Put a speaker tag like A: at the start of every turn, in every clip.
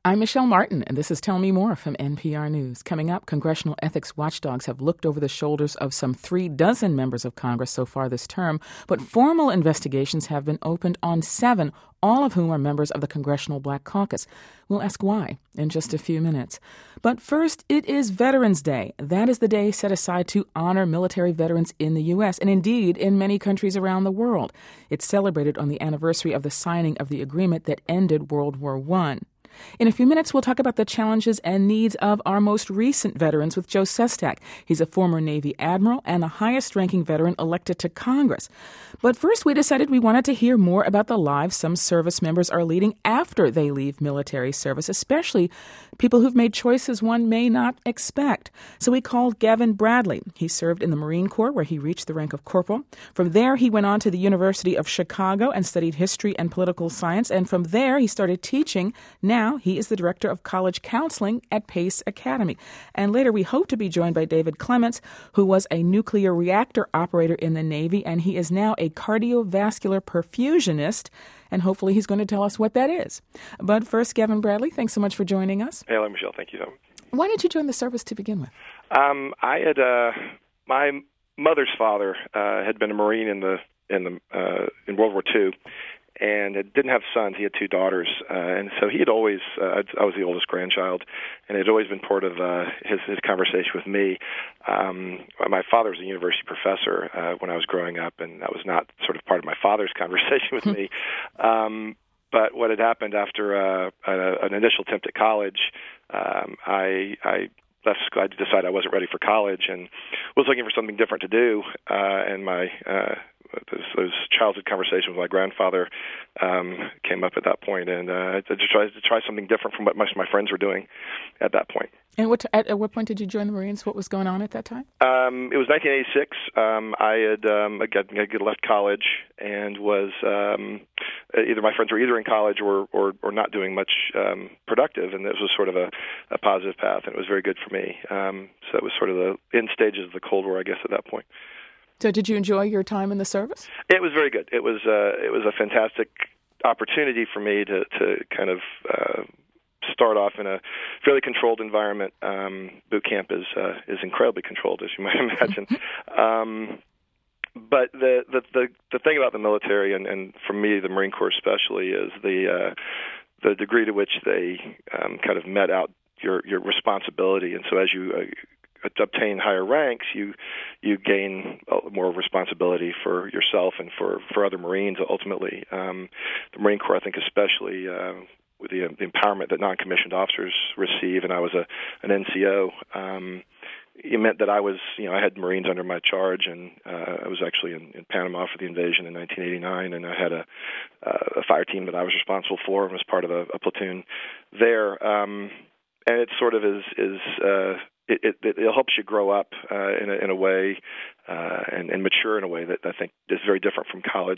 A: I'm Michelle Martin, and this is Tell Me More from NPR News. Coming up, congressional ethics watchdogs have looked over the shoulders of some 36 members of Congress so far this term, but formal investigations have been opened on 7, all of whom are members of the Congressional Black Caucus. We'll ask why in just a few minutes. But first, it is Veterans Day. That is the day set aside to honor military veterans in the U.S. and indeed in many countries around the world. It's celebrated on the anniversary of the signing of the agreement that ended World War I. In a few minutes, we'll talk about the challenges and needs of our most recent veterans with Joe Sestak. He's a former Navy admiral and the highest-ranking veteran elected to Congress. But first, we decided we wanted to hear more about the lives some service members are leading after they leave military service, especially people who've made choices one may not expect. So we called Gavin Bradley. He served in the Marine Corps, where he reached the rank of corporal. From there, he went on to the University of Chicago and studied history and political science. And from there, he started teaching. Now, he is the director of college counseling at Pace Academy. And later, we hope to be joined by David Clements, who was a nuclear reactor operator in the Navy, and he is now a cardiovascular perfusionist, and hopefully he's going to tell us what that is. But first, Gavin Bradley, thanks so much for joining us.
B: Hello, Michelle. Thank you.
A: Why did you join the service to begin with?
B: I had my mother's father had been a Marine in World War II, and didn't have sons. He had 2 daughters, and so he had always. I was the oldest grandchild, and it had always been part of his conversation with me. My father was a university professor when I was growing up, and that was not sort of part of my father's conversation with me. But what had happened after an initial attempt at college, I left school. I decided I wasn't ready for college and was looking for something different to do. And my those childhood conversations with my grandfather came up at that point, and I tried to try something different from what most of my friends were doing at that point.
A: And at what point did you join the Marines? What was going on at that time?
B: It was 1986. I had left college and was either my friends were either in college or not doing much productive, and this was sort of a positive path, and it was very good for me. So it was sort of the end stages of the Cold War, I guess, at that point.
A: So did you enjoy your time in the service? It
B: was very good. It was a fantastic opportunity for me to kind of start off in a fairly controlled environment. Boot camp is incredibly controlled, as you might imagine. But the thing about the military, and for me, the Marine Corps especially, is the degree to which they kind of met out your responsibility. And so as you obtain higher ranks, you gain more responsibility for yourself and for other Marines ultimately. The Marine Corps, I think, especially with the empowerment that non-commissioned officers receive, and I was an NCO. It meant that I had Marines under my charge, and I was actually in Panama for the invasion in 1989, and I had a fire team that I was responsible for and was part of a platoon there. And it sort of it helps you grow up in a way and mature in a way that I think is very different from college.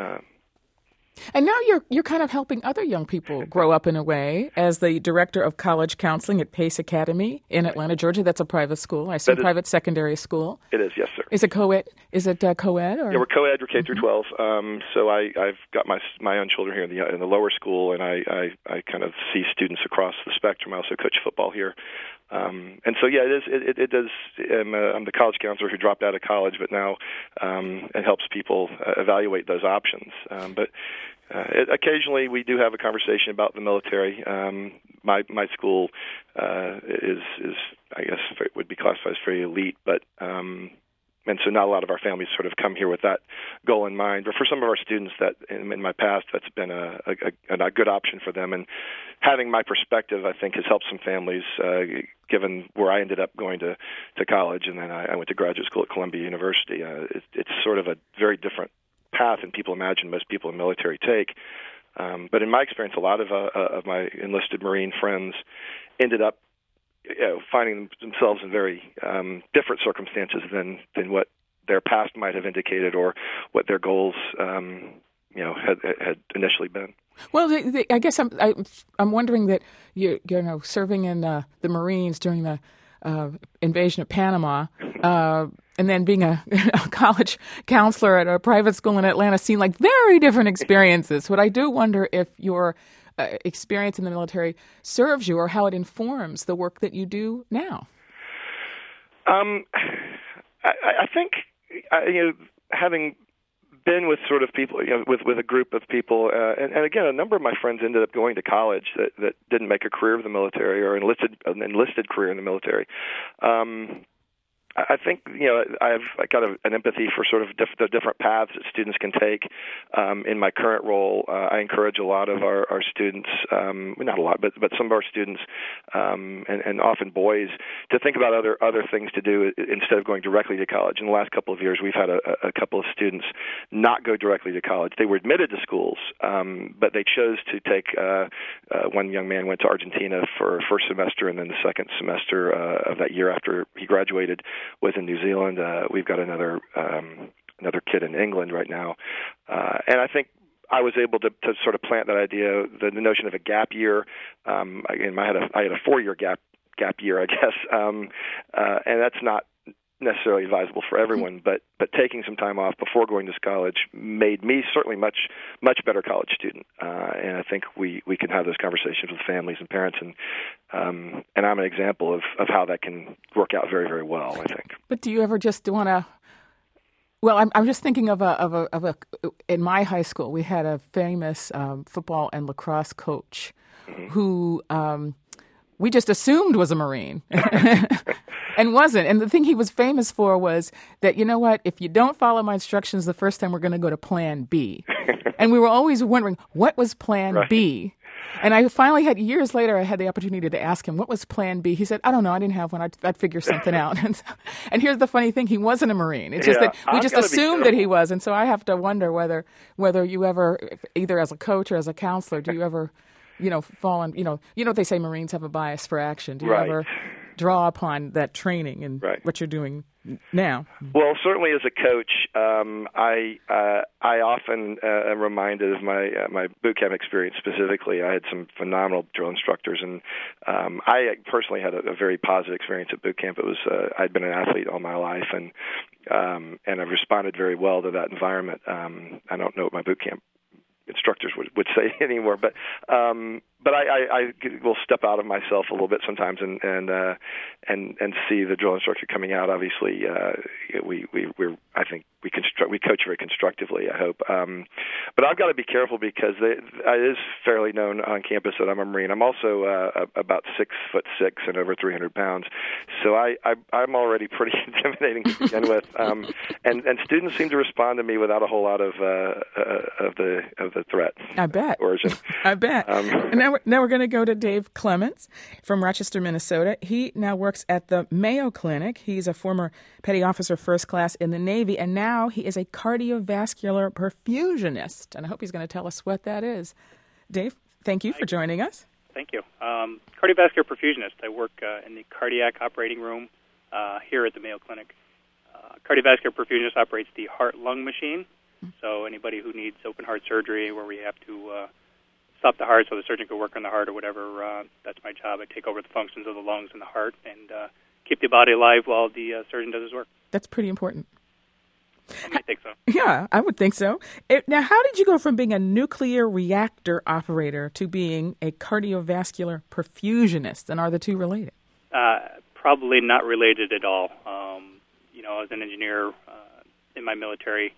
A: And now you're kind of helping other young people grow up in a way as the director of college counseling at Pace Academy in Atlanta, Georgia. That's a private school. I assume private secondary school.
B: It is, yes, sir.
A: Is it co-ed? Is it co-ed? Or?
B: Yeah, we're co-ed. We're K through 12. So I've got my own children here in the lower school, and I kind of see students across the spectrum. I also coach football here. And so, yeah, it does. I'm the college counselor who dropped out of college, but now it helps people evaluate those options. But occasionally we do have a conversation about the military. My school is I guess would be classified as very elite, but and so not a lot of our families sort of come here with that goal in mind. But for some of our students that in my past, that's been a good option for them. And having my perspective, I think, has helped some families, given where I ended up going to college. And then I went to graduate school at Columbia University. It's sort of a very different path than people imagine most people in the military take. But in my experience, a lot of my enlisted Marine friends ended up finding themselves in very different circumstances than what their past might have indicated or what their goals had initially been.
A: Well, I guess I'm wondering that you know serving in the Marines during the invasion of Panama, and then being a college counselor at a private school in Atlanta seem like very different experiences. But I do wonder if your experience in the military serves you or how it informs the work that you do now?
B: I think, having been with sort of people, with a group of people, and again, a number of my friends ended up going to college that didn't make a career of the military or an enlisted career in the military. I think I've got an empathy for sort of the different paths that students can take. In my current role, I encourage a lot of our students, not a lot, but some of our students, and often boys, to think about other things to do instead of going directly to college. In the last couple of years, we've had a couple of students not go directly to college. They were admitted to schools, but they chose to take. One young man went to Argentina for first semester, and then the second semester of that year after he graduated was in New Zealand. We've got another kid in England right now, and I think I was able to sort of plant that idea, the notion of a gap year. Again, I had a 4-year gap year, I guess, and that's not necessarily advisable for everyone, but taking some time off before going to college made me certainly much better college student, and I think we can have those conversations with families and parents, and I'm an example of how that can work out very, very well, I think.
A: But do you ever just want to? Well, I'm just thinking of a. In my high school, we had a famous football and lacrosse coach who we just assumed was a Marine. And wasn't. And the thing he was famous for was that, you know what, if you don't follow my instructions the first time, we're going to go to plan B. And we were always wondering, what was plan B? And I finally years later, I had the opportunity to ask him, what was plan B? He said, I don't know, I didn't have one. I'd figure something out. And here's the funny thing, he wasn't a Marine. It's just that we just assumed that he was. And so I have to wonder whether you ever, either as a coach or as a counselor, do you ever, fall on, what they say, Marines have a bias for action. Do you ever draw upon that training and what you're doing now?
B: Well, certainly as a coach, I often am reminded of my boot camp experience specifically. I had some phenomenal drill instructors, and I personally had a very positive experience at boot camp. It was I'd been an athlete all my life, and I've responded very well to that environment. I don't know what my boot camp instructors would say anymore, but I will step out of myself a little bit sometimes and see the drill instructor coming out. Obviously, I think we coach very constructively, I hope. But I've got to be careful because it is fairly known on campus that I'm a Marine. I'm also about 6'6" and over 300 pounds, so I'm already pretty intimidating to begin with. And students seem to respond to me without a whole lot of the threat.
A: I bet.
B: Origin.
A: I bet. And now we're going to go to Dave Clements from Rochester, Minnesota. He now works at the Mayo Clinic. He's a former petty officer first class in the Navy, and now he is a cardiovascular perfusionist. And I hope he's going to tell us what that is. Dave, thank you for joining us.
C: Thank you. Cardiovascular perfusionist. I work in the cardiac operating room here at the Mayo Clinic. Cardiovascular perfusionist operates the heart-lung machine. So anybody who needs open heart surgery where we have to stop the heart so the surgeon can work on the heart or whatever, that's my job. I take over the functions of the lungs and the heart and keep the body alive while the surgeon does his work.
A: That's pretty important.
C: I think so.
A: Yeah, I would think so. Now, how did you go from being a nuclear reactor operator to being a cardiovascular perfusionist? And are the two related?
C: Probably not related at all. As an engineer in my military,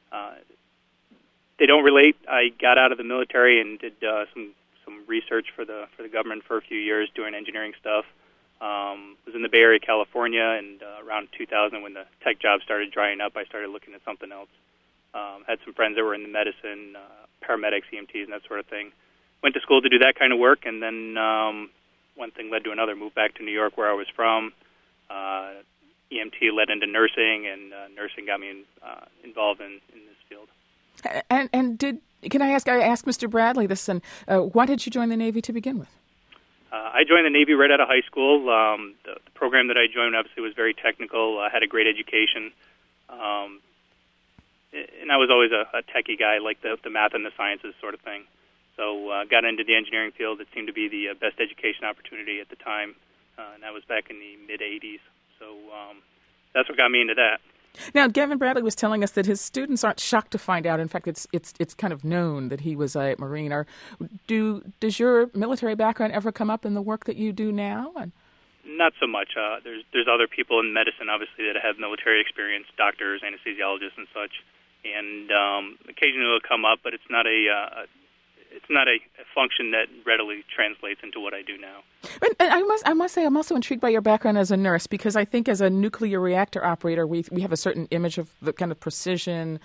C: they don't relate. I got out of the military and did some research for the government for a few years doing engineering stuff. Was in the Bay Area, California, and around 2000 when the tech jobs started drying up, I started looking at something else. Had some friends that were in the medicine, paramedics, EMTs, and that sort of thing. Went to school to do that kind of work, and then one thing led to another. Moved back to New York where I was from. EMT led into nursing, and nursing got me involved in this field.
A: And can I ask Mr. Bradley this? And why did you join the Navy to begin with?
C: I joined the Navy right out of high school. The program that I joined obviously was very technical. I had a great education, and I was always a techie guy, like the math and the sciences sort of thing. So got into the engineering field. It seemed to be the best education opportunity at the time, and that was back in the mid-'80s. So that's what got me into that.
A: Now, Gavin Bradley was telling us that his students aren't shocked to find out. In fact, it's kind of known that he was a Marine. Does your military background ever come up in the work that you do now?
C: Not so much. There's other people in medicine, obviously, that have military experience, doctors, anesthesiologists, and such. And occasionally it'll come up, but it's not a function that readily translates into what I do now.
A: And I must say, I'm also intrigued by your background as a nurse, because I think as a nuclear reactor operator, we have a certain image of the kind of precision,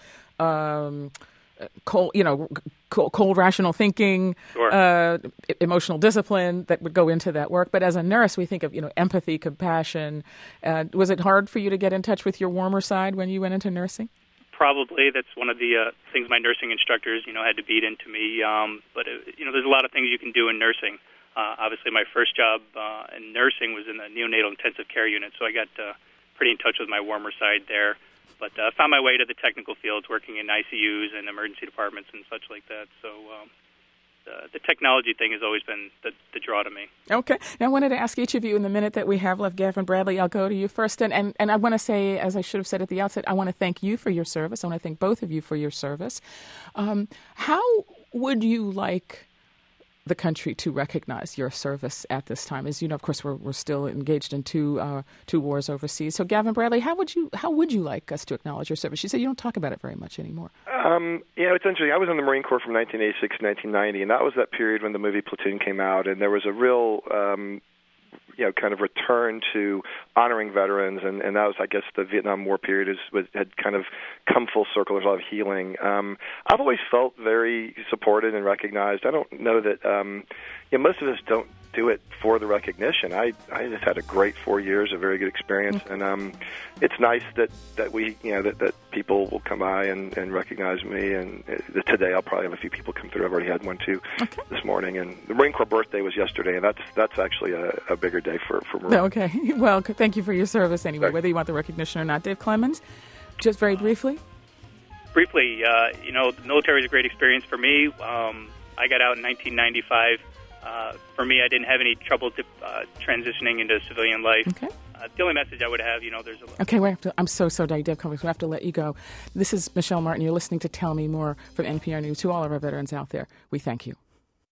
A: cold rational thinking,
C: sure.
A: Emotional discipline that would go into that work. But as a nurse, we think of empathy, compassion. Was it hard for you to get in touch with your warmer side when you went into nursing?
C: Probably. That's one of the things my nursing instructors, had to beat into me. But there's a lot of things you can do in nursing. Obviously, my first job in nursing was in the neonatal intensive care unit, so I got pretty in touch with my warmer side there. But I found my way to the technical fields, working in ICUs and emergency departments and such like that. So the technology thing has always been the draw to me.
A: Okay. Now, I wanted to ask each of you in the minute that we have left. Gavin Bradley, I'll go to you first. And I want to say, as I should have said at the outset, I want to thank you for your service. I want to thank both of you for your service. How would you like the country to recognize your service at this time? As you know, of course, we're still engaged in two wars overseas. So, Gavin Bradley, how would you like us to acknowledge your service? You said you don't talk about it very much anymore.
B: It's interesting. I was in the Marine Corps from 1986 to 1990, and that was that period when the movie Platoon came out, and there was a real kind of return to honoring veterans, and that was, I guess, the Vietnam War period had kind of come full circle. There's a lot of healing. I've always felt very supported and recognized. I don't know that most of us don't do it for the recognition. I just had a great 4 years, a very good experience, and it's nice that we that people will come by and recognize me. And today I'll probably have a few people come through. I've already had one too this morning, and the Marine Corps birthday was yesterday, and that's actually a bigger day for Marine.
A: Okay, well, thank you for your service anyway, whether you want the recognition or not. Dave Clemens, just very briefly.
C: Briefly, the military was a great experience for me. I got out in 1995. For me, I didn't have any trouble transitioning into civilian life.
A: Okay.
C: The only message I would have, there's a...
A: Okay, I'm so sorry, Dave Cummings. We have to let you go. This is Michelle Martin. You're listening to Tell Me More from NPR News. To all of our veterans out there, we thank you.